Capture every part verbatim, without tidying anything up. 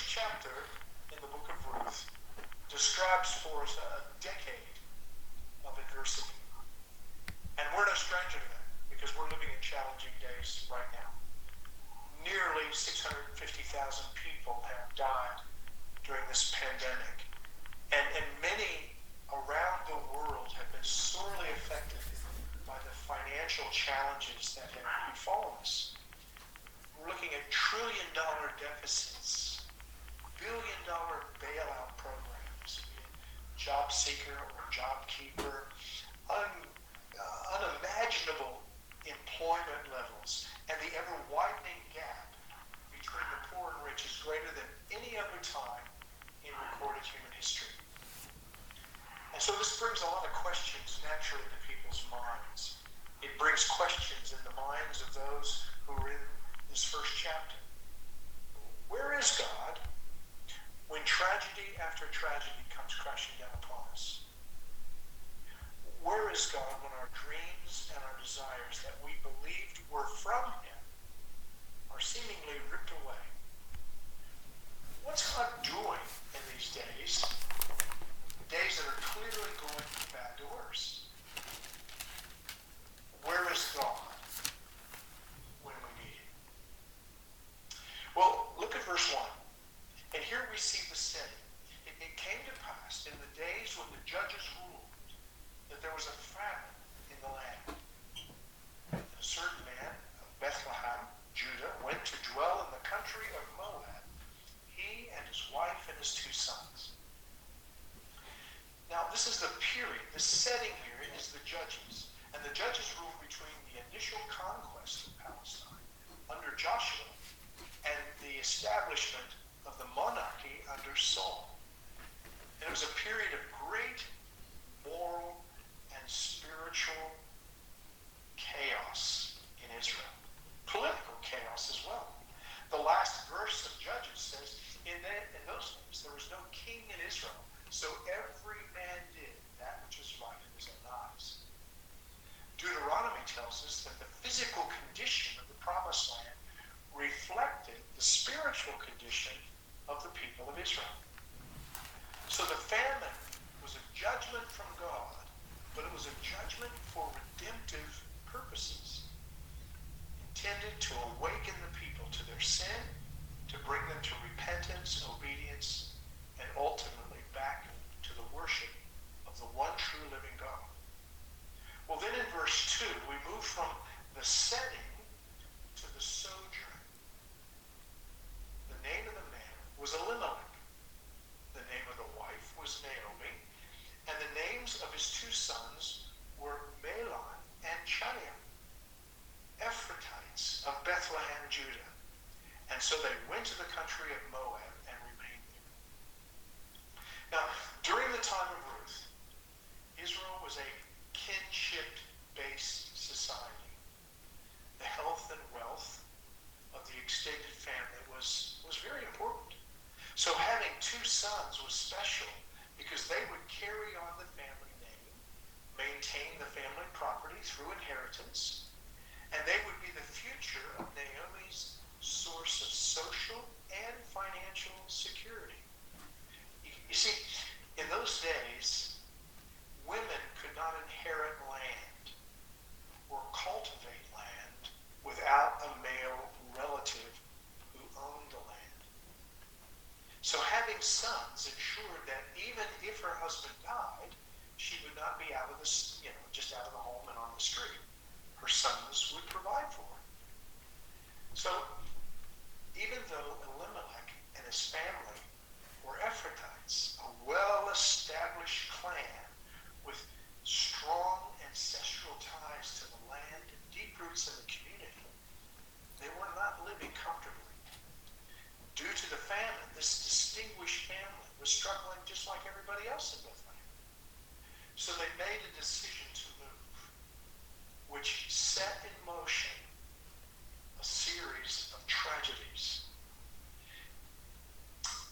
chapter in the book of Ruth describes for us a decade of adversity. And we're no stranger to that because we're living in challenging days right now. Nearly six hundred fifty thousand people have died during this pandemic. And, and many around the world have been sorely affected by the financial challenges that have befallen us. We're looking at trillion dollar deficits, billion dollar bailout programs, job seeker or job keeper, un, uh, unimaginable employment levels, and the ever widening gap between the poor and rich is greater than any other time in recorded human history. And so this brings a lot of questions naturally to people's minds. It brings questions in the minds of those who are in this first chapter. Where is God when tragedy after tragedy comes crashing down upon us? Where is God when our dreams and our desires that we believed were from Him are seemingly ripped away? What's God doing in these days? Days that are clearly going from bad to worse. Where is God when we need Him? Well, look at verse one. And here we see the setting. It, it came to pass in the days when the judges ruled that there was a famine in the land. And a certain man of Bethlehem, Judah, went to dwell in the country of Moab, he and his wife and his two sons. Now, this is the period, the setting here is the Judges. And the Judges ruled between the initial conquest of Palestine under Joshua and the establishment of the monarchy under Saul. And it was a period of great moral and spiritual chaos in Israel. Political chaos as well. The last verse of Judges says, in, that, in those days there was no king in Israel, so every man did that which was right in his own eyes. Deuteronomy tells us that the physical condition of the promised land reflected the spiritual condition of the people of Israel. So the famine was a judgment from God, but it was a judgment for redemptive purposes, intended to awaken the people to their sin, to bring them to repentance, obedience, and ultimately back to the worship of the one true living God. Well, then in verse two, we move from the setting to the sojourn. The name of the man was Elimelech. The name of the wife was Naomi. And the names of his two sons were Mahlon and Chilion, Ephrathites of Bethlehem, Judah. And so they went to the country of Moab and remained there. Now, during the time of Ruth, Israel was a kinship-based society. The health and wealth of the extended family was, was very important. So having two sons was special because they would carry on the family name, maintain the family property through inheritance, and they would be the future of Naomi's source of social and financial security. You, you see, in those days, women could not inherit land or cultivate land without a male relative who owned the land. So having sons ensured that even if her husband died, she would not be out of the, you know, just out of the home and on the street. Her sons would provide for her. So even though Elimelech and his family were Ephrathites, a well-established clan with strong ancestral ties to the land and deep roots in the community, they were not living comfortably. Due to the famine, this distinguished family was struggling just like everybody else in Bethlehem. So they made a decision to move, which set in motion a series of tragedies.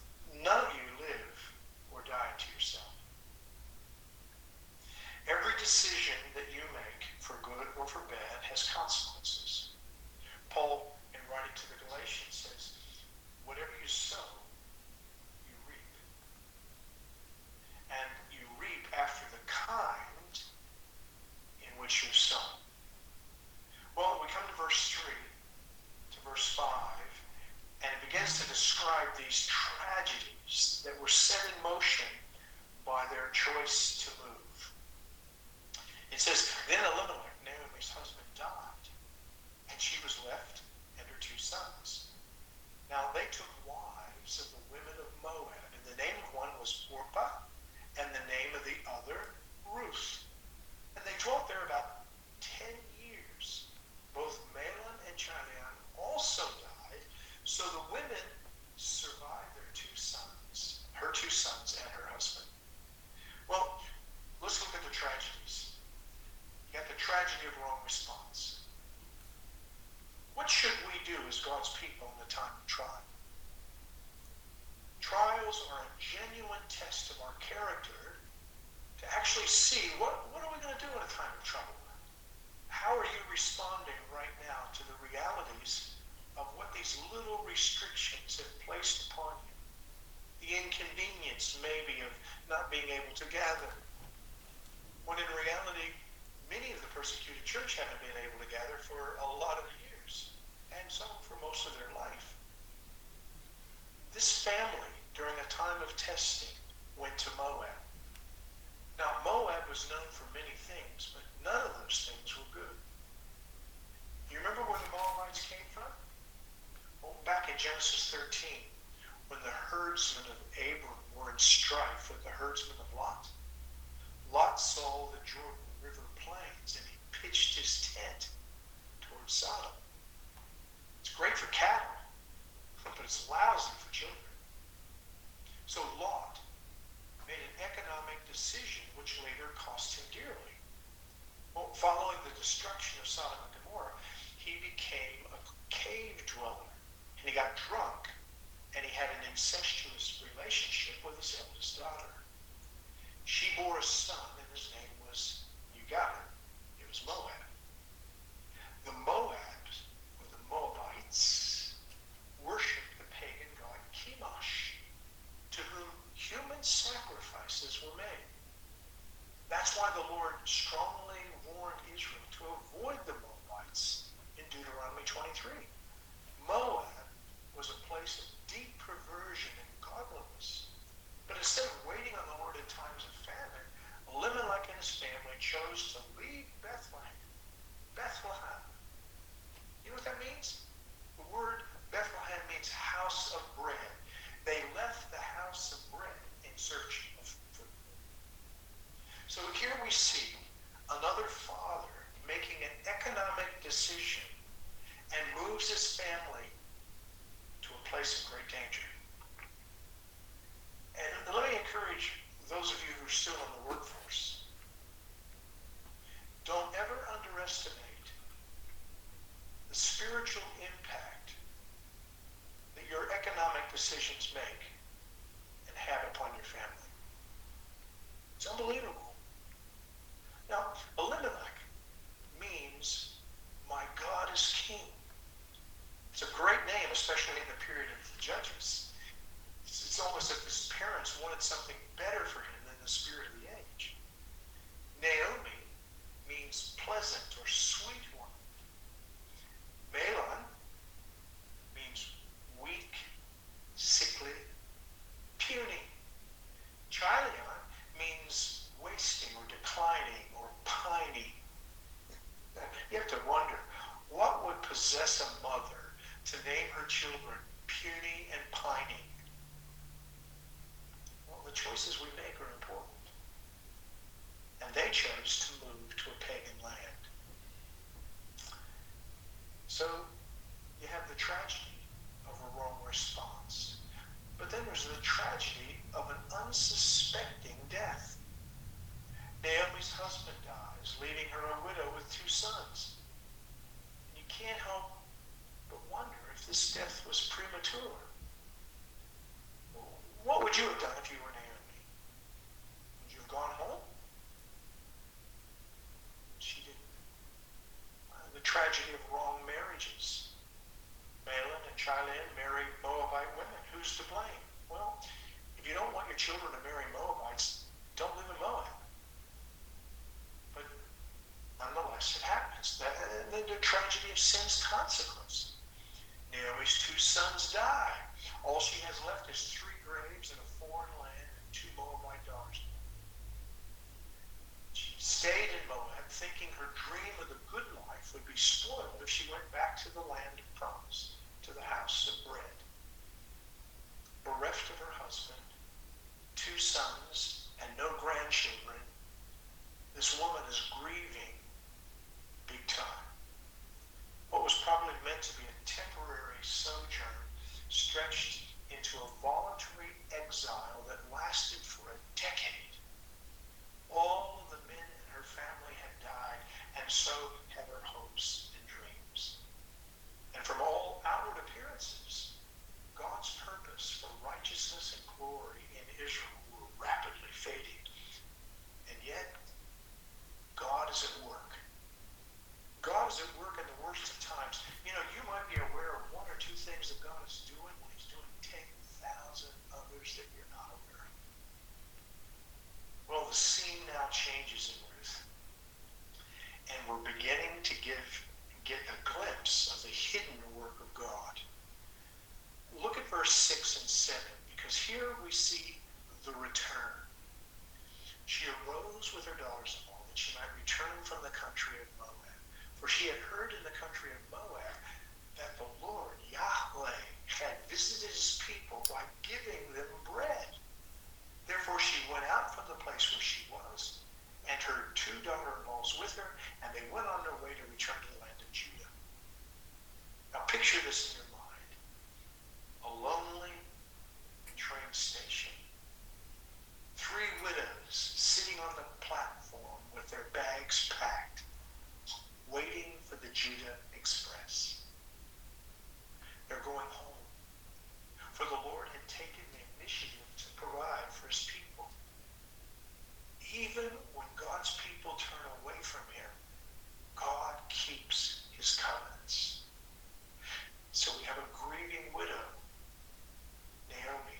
describe these tragedies that were set in motion by their choice to move. It says, then Elimelech, Naomi's husband, died, and she was left and her two sons. Now they took wives of the women of Moab, and the name of one was Orpah, and the name of the other Ruth. And they dwelt there about ten years. Both Mahlon and Chilion also died, so the women survived their two sons, her two sons and her husband. Well, let's look at the tragedies. You got the tragedy of wrong response. What should we do as God's people in the time of trial? Trials are a genuine test of our character to actually see what, what are we going to do in a time of trouble? How are you responding right now to the realities of what these little restrictions have placed upon you? The inconvenience maybe of not being able to gather. When in reality, many of the persecuted church haven't been able to gather for a lot of years, and some for most of their life. This family, during a time of testing, went to Moab. Now, Moab was known for many things, but none of those things were good. You remember where the Moabites came from? Well, back in Genesis thirteen, when the herdsmen of Abram were in strife with the herdsmen of Lot. Lot saw the Jordan River plains, and he pitched his tent towards Sodom. It's great for cattle, but it's lousy for children. So Lot made an economic decision which later cost him dearly. Well, following the destruction of Sodom and Gomorrah, he became a cave dweller, and he got drunk, and he had an incestuous relationship with his eldest daughter. She bore a son, and his name was, you got it, it was Moab. The Moabs, or the Moabites, worshipped the pagan god Chemosh, to whom human sacrifices were made. That's why the Lord strongly warned Israel to avoid the Moabites in Deuteronomy twenty-three. Moab was a place of deep perversion and godlessness. But instead of waiting on the Lord in times of famine, Elimelech and his family chose to leave Bethlehem. Bethlehem. You know what that means? The word Bethlehem means house of bread. They left the house of bread in search of food. So here we see another father making an economic decision and moves his family to a place of great danger. And let me encourage those of you who are still in the workforce. Don't ever underestimate the spiritual impact that your economic decisions make and have upon your family. It's unbelievable. Now, Elimelech means, my God is king. It's a great name, especially in the period of the Judges. It's, it's almost as if his parents wanted something better for him than the spirit of the age. Naomi means pleasant or sweet one. Mahlon means weak, sickly, puny. Chilion means wasting or declining or pining. You have to wonder, what would possess a mother to name her children puny and pining? Well, the choices we make are important. And they chose to move to a pagan land. So you have the tragedy of a wrong response. But then there's the tragedy of an unsuspecting death. Naomi's husband dies, leaving her a widow with two sons. You can't help but wonder if this death was premature. What would you have done if you were Naomi? Would you have gone home? She didn't. Uh, the tragedy of wrong marriages. Mahlon and Chilion married Moabite women. Who's to blame? Well, if you don't want your children to marry Moabites, don't live in Moab. But nonetheless, it happens. That, and then the tragedy of sin's consequence. Naomi's two sons die. All she has left is three graves in a foreign land and two Moabite daughters. She stayed in Moab, thinking her dream of the good life would be spoiled if she went back to the land of promise, to the house of bread. Bereft of her husband, two sons, and no grandchildren, this woman is grieving big time. What was probably meant to be a temporary sojourn stretched into a voluntary exile that lasted for a decade. All of the men in her family had died, and so had her hopes and dreams. And from all outward appearances, God's purpose for righteousness and glory in Israel were rapidly fading. And yet, God is at work. God is at work in the worst of times. You know, you might be aware of one or two things that God is doing when he's doing ten thousand others that you're not aware of. Well, the scene now changes in Ruth. And we're beginning to give, get a glimpse of the hidden work of God. Look at verse six and seven, because here we see the return. She arose with her daughters-in-law that she might return from the country of Moab. For she had heard in the country of Moab that the Lord, Yahweh, had visited his people by giving them bread. Therefore she went out from the place where she was, and her two daughter-in-laws with her, and they went on their way to return to the land of Judah. Now picture this in your mind. A lonely train station. Three widows sitting on the platform with their bags packed, waiting for the Judah Express. They're going home, for the Lord had taken the initiative to provide for his people. Even when God's people turn away from him, God keeps his covenants. So we have a grieving widow, Naomi.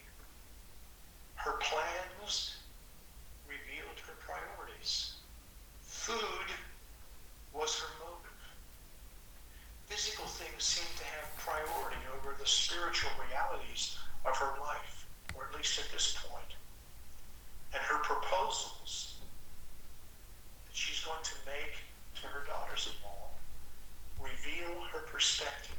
Her plans revealed her priorities. Food was her motive. Physical things seemed to have priority over the spiritual realities of her life, or at least at this point. And her proposals that she's going to make to her daughters-in-law reveal her perspective.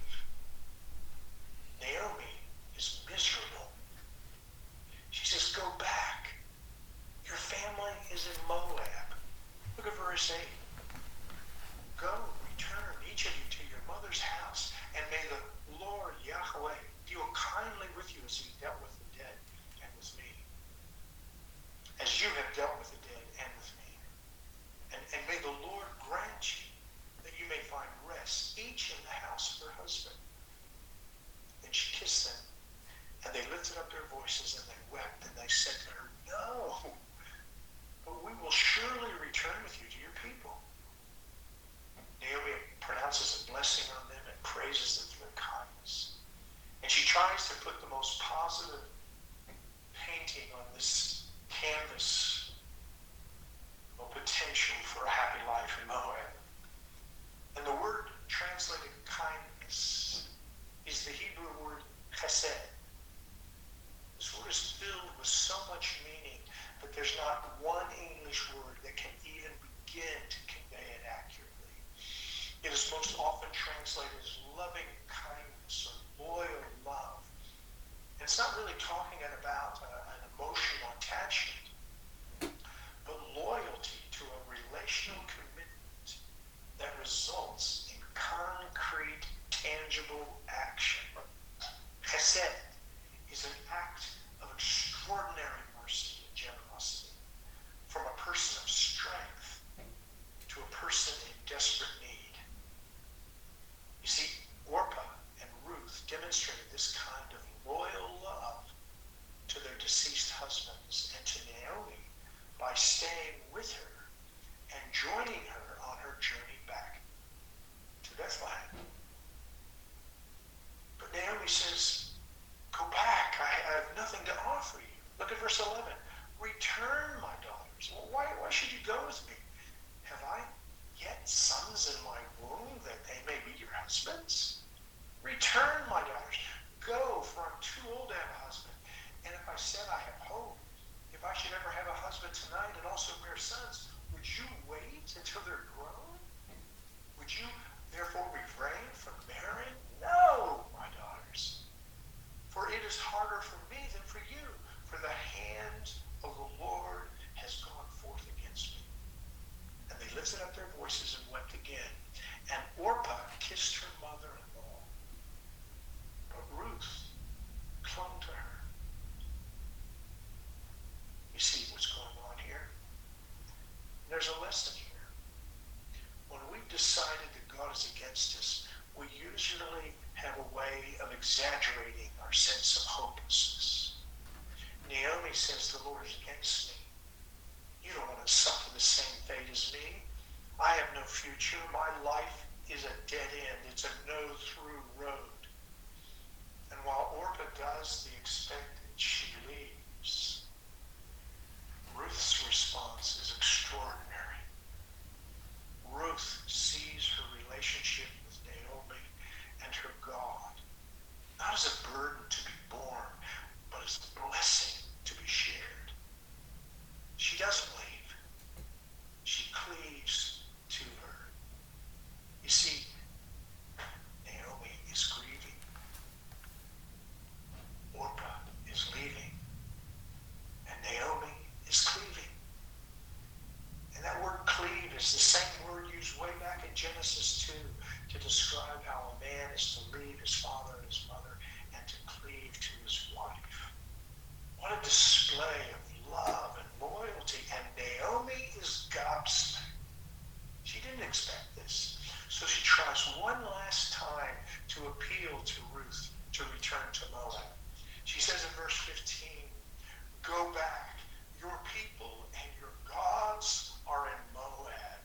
Naomi is miserable. She says, go back. Your family is in Moab. Look at verse eight. Go, return, each of you, to your mother's house, and may the Lord Yahweh deal kindly with you as he dealt with the dead and with me, as you have dealt with the dead and with me. And, and may the Lord grant you that you may find rest, each in the house of her husband. Then she kissed them, and they lifted up their voices, and they wept, and they said to her, no, but we will surely return with you to your people. Naomi pronounces a blessing on them and praises them for their kindness. And she tries to put the most positive painting on this canvas of potential for a happy life in Moab. And the word translated kindness is the Hebrew word chesed. This word is filled with so much meaning that there's not one English word that can even begin to convey it accurately. It is most often translated as loving kindness or loyal love. And it's not really talking about uh, an emotional attachment, but loyalty to a relational commitment that results in concrete, tangible action. Chesed is an act of extraordinary mercy and generosity from a person of strength to a person in desperate need. You see, Orpah and Ruth demonstrated this kind of loyal love to their deceased husbands and to Naomi by staying with her and joining her on her journey back to Bethlehem. But Naomi says, go back. I, I have nothing to offer you. Look at verse eleven. Return, my daughters. Well, why, why should you go with me? Have I yet sons in my womb that they may be your husbands? Return, my daughters. Go, for I'm too old to have said I have hope. If I should ever have a husband tonight and also bear sons, would you wait until they're grown? Would you therefore refrain from marrying? No, my daughters. For it is harder for me than for you. For the hand of the Lord has gone forth against me. And they lifted up their voices and wept again. And Orpah kissed her mother-in-law. But Ruth clung to her. You see what's going on here? There's a lesson here. When we've decided that God is against us, we usually have a way of exaggerating our sense of hopelessness. Naomi says, the Lord is against me. You don't want to suffer the same fate as me. I have no future. My life is a dead end. It's a no-through road. And while Orpah does the expected, she leaves. Ruth's response is extraordinary. Ruth sees her relationship with Naomi and her God not as a burden to be borne, but as a blessing to be shared. She doesn't leave. She cleaves to her. You see, Naomi is grieving. Orpah is leaving. And Naomi is cleaving. And that word cleave is the same word used way back in Genesis two to describe how a man is to leave his father and his mother and to cleave to his wife. What a display of love and loyalty. And Naomi is gobsmacked. She didn't expect this. So she tries one last time to appeal to Ruth to return to Moab. She says in verse fifteen, go back. Your people and your gods are in Moab.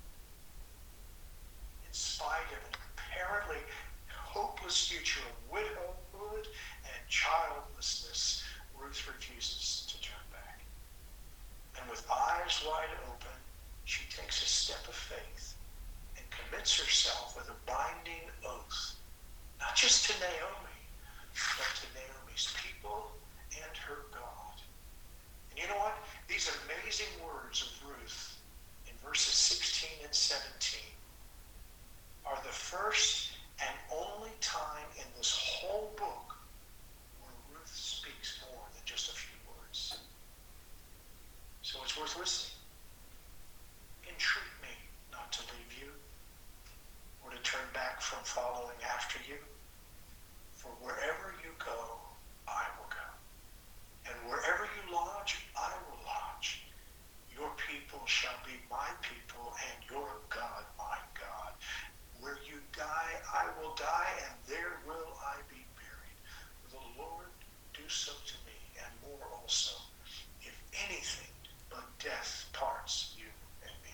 In spite of an apparently hopeless future of widowhood and childlessness, Ruth refuses to turn back. And with eyes wide open, she takes a step of faith and commits herself with a binding oath, not just to Naomi, but to Naomi's people and her God. And you know what? These amazing words of Ruth in verses sixteen and seventeen are the first and only time in this whole book where Ruth speaks more than just a few words. So it's worth listening. Entreat me not to leave you or to turn back from following after you. For wherever you go, I will go. And wherever you lodge, I will lodge. Your people shall be my people, and your God my God. Where you die, I will die, and there will I be buried. The Lord do so to me, and more also, if anything but death parts you and me.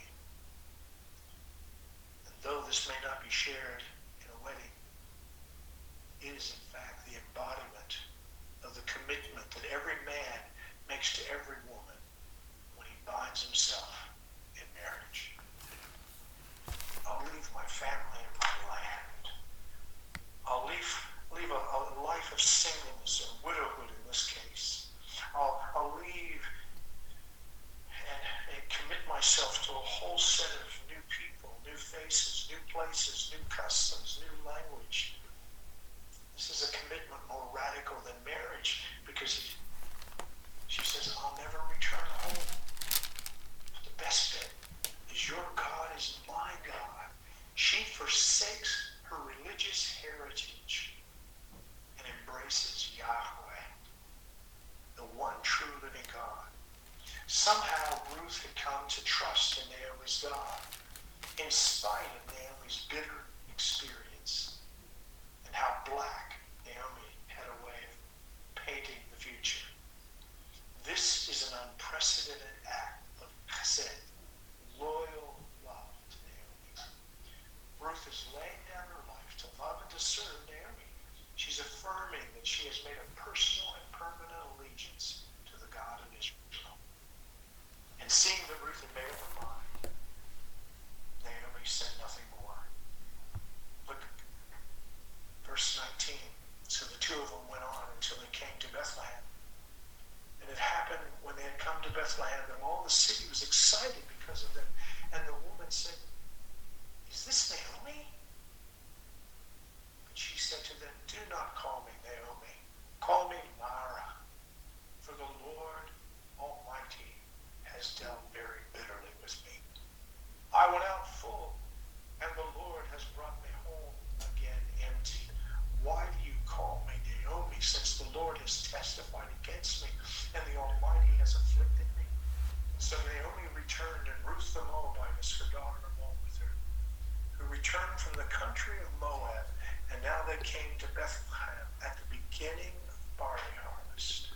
And though this may not be shared in a wedding, it is in fact the embodiment of the commitment that every man makes to every woman when he binds himself in marriage. I'll leave my family and my land. I'll leave, leave a, a life of singleness or widowhood in this case. I'll, I'll leave and, and commit myself to a whole set of new people, new faces, new places, new customs, new language. This is a commitment more radical than marriage because she says, I'll never return home. But the best bit is your God is my God. She forsakes her religious heritage and embraces Yahweh, the one true living God. Somehow Ruth had come to trust in Naomi's God in spite of Naomi's bitter experience and how black Naomi had a way of painting the future. This is an unprecedented act of chesed, loyal love to Naomi. Ruth is laying down her life to love and to serve Naomi. She's affirming that she has made a personal and permanent allegiance to the God of Israel. And seeing that Ruth had made up her mind, Naomi said nothing more. Look, verse nineteen. Bethlehem, and all the city was excited because of them. And the woman said, "Is this Naomi?" But she said to them, "Do not call me Naomi. Call me Mara, for the Lord Almighty has dealt very bitterly with me. I went out full, and the Lord has brought me home again empty. Why do you call me Naomi, since the Lord has testified against me, and the Almighty has afflicted me?" So Naomi returned, and Ruth the Moabitess, her daughter, along with her, who returned from the country of Moab, and now they came to Bethlehem at the beginning of barley harvest.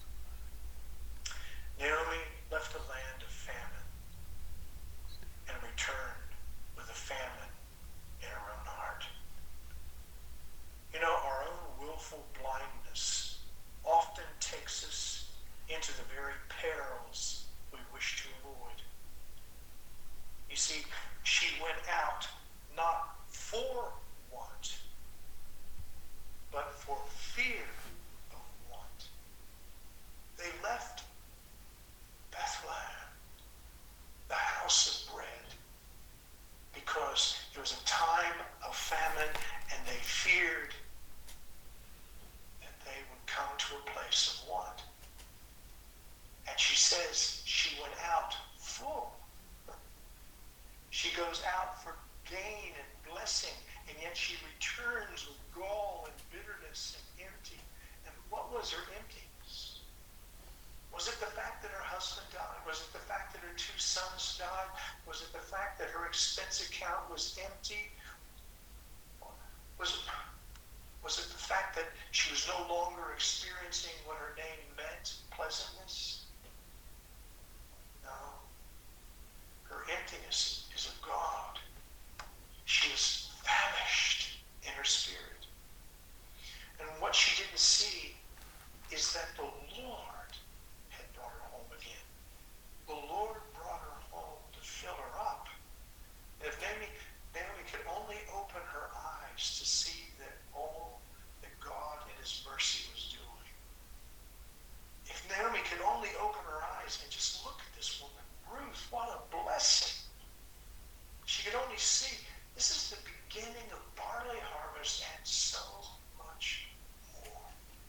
Naomi left a land of famine and returned with a famine in her own heart. You know, our own willful blindness often takes us into the very perils we wish to avoid. You see, she went out not for want, but for fear of want. They left Bethlehem, the house of bread, because it was a time of famine, and they feared that they would come to a place of want. And she says she went out full. She goes out for gain and blessing, and yet she returns with gall and bitterness and empty. And what was her emptiness? Was it the fact that her husband died? Was it the fact that her two sons died? Was it the fact that her expense account was empty? Was it, was it the fact that she was no longer experiencing what her name meant, pleasantness? No. Her emptiness is of God. She is famished in her spirit. And what she didn't see is that the Lord had brought her home again. The Lord brought her home to fill her up. And if Naomi, Naomi could only open her eyes to see that all that God in his mercy was doing. If Naomi could only open her eyes and just look at this woman, Ruth, what a blessing. She could only see this is the beginning of barley harvest and so much more.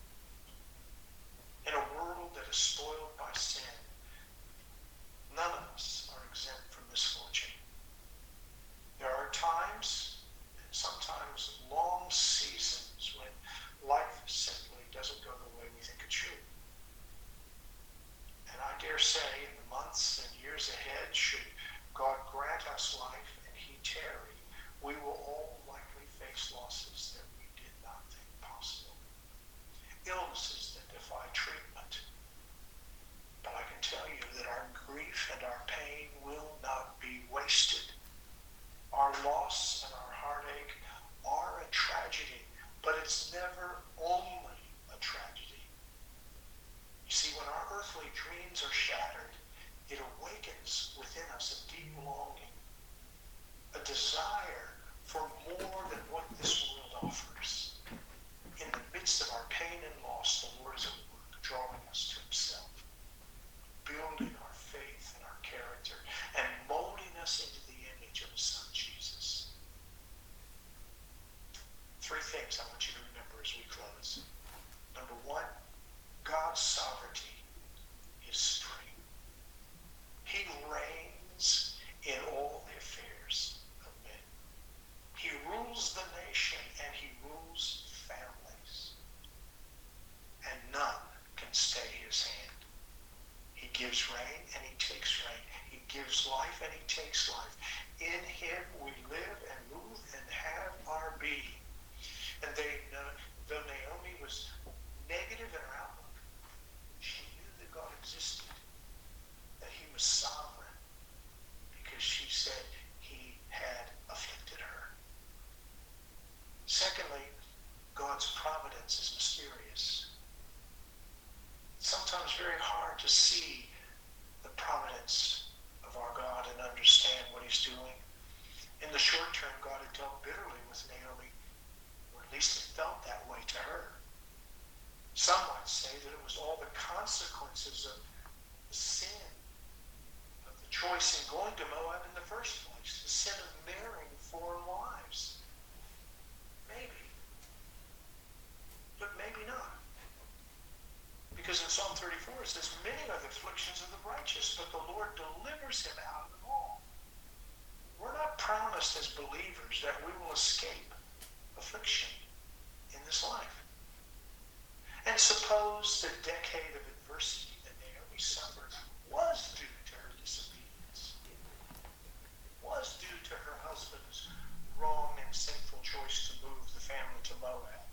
In a world that is spoiled by sin, none of us are exempt from misfortune. There are times, and sometimes long seasons, when life simply doesn't go the way we think it should. And I dare say, in the months and years ahead, should God grant us life and he tarry, we will all likely face losses that we did not think possible. Illnesses that defy treatment. But I can tell you that our grief and our pain will not be wasted. Our loss and our heartache are a tragedy, but it's never only a tragedy. You see, when our earthly dreams are shattered, it awakens within us a deep longing, a desire for more than what this world offers. In the midst of our pain and loss, the Lord is at work, drawing us to himself, building our faith and our character, and molding us into the image of his Son, Jesus. Three things I want you to remember as we close. Number one, God's sovereignty is supreme. He reigns in all the affairs of men. He rules the nation and he rules families. And none can stay his hand. He gives rain and he takes rain. He gives life and he takes life. In him we live and move and have our being. And they, though Naomi was negative in her outlook, she knew that God existed, that he was sovereign, because she said he had afflicted her. Secondly, God's providence is mysterious. It's sometimes very hard to see the providence of our God and understand what he's doing. In the short term, God had dealt bitterly with Naomi, or at least it felt that way to her. Some might say that it was all the consequences of the sin choice in going to Moab in the first place, the sin of marrying foreign wives. Maybe. But maybe not. Because in Psalm thirty-four it says, many are the afflictions of the righteous, but the Lord delivers him out of them all. We're not promised as believers that we will escape affliction in this life. And suppose the decade of adversity that Naomi suffered was due to her disobedience, was due to her husband's wrong and sinful choice to move the family to Moab.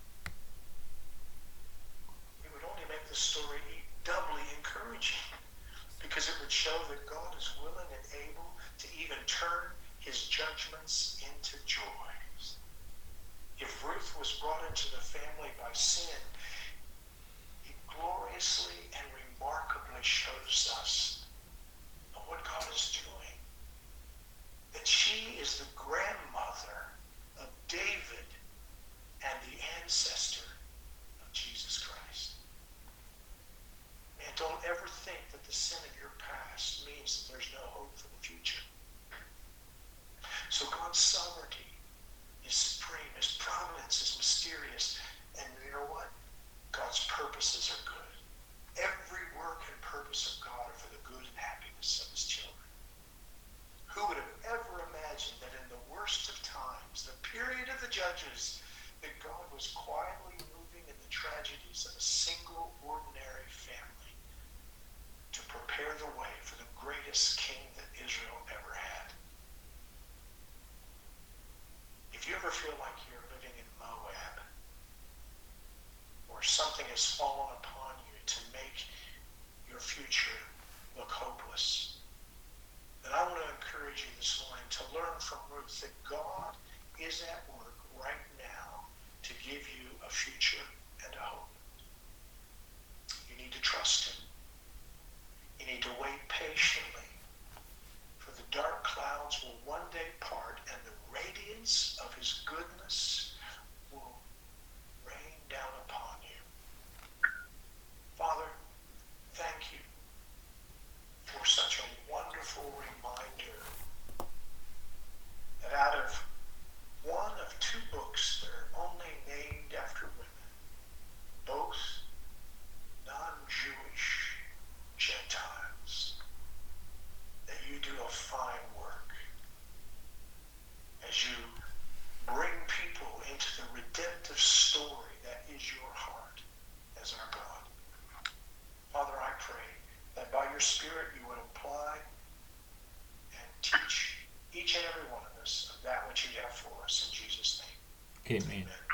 It would only make the story doubly encouraging, because it would show that God is willing and able to even turn his judgments into joys. If Ruth was brought into the family by sin, it gloriously and remarkably shows us what God is doing. That she is the grandmother of David and the ancestor of Jesus Christ. And don't ever think that the sin of your past means that there's no hope for the future. So God's sovereignty is supreme. His providence is mysterious. And you know what? God's purposes are good. Every work and purpose of God are for the good and happiness of his children. Who would have ever imagined that in the worst of times, the period of the judges, that God was quietly moving in the tragedies of a single ordinary family to prepare the way for the greatest king that Israel ever had? If you ever feel like you're living in Moab, or something has fallen upon you to make your future look hopeless, then I want to encourage you this morning to learn from Ruth that God is at work right now to give you a future and a hope. You need to trust him. You need to wait patiently, for the dark clouds will one day part and the radiance of his goodness will rain down upon you. Father, thank you for such a wonderful reminder that out of one of two books that are only named after women, both non-Jewish Gentiles, that you do a fine work as you bring people into the redemptive story that is your heart as our God. Father, I pray that by your Spirit you would apply and teach each and every one of us of that which you have for us in Jesus' name. Amen. Amen.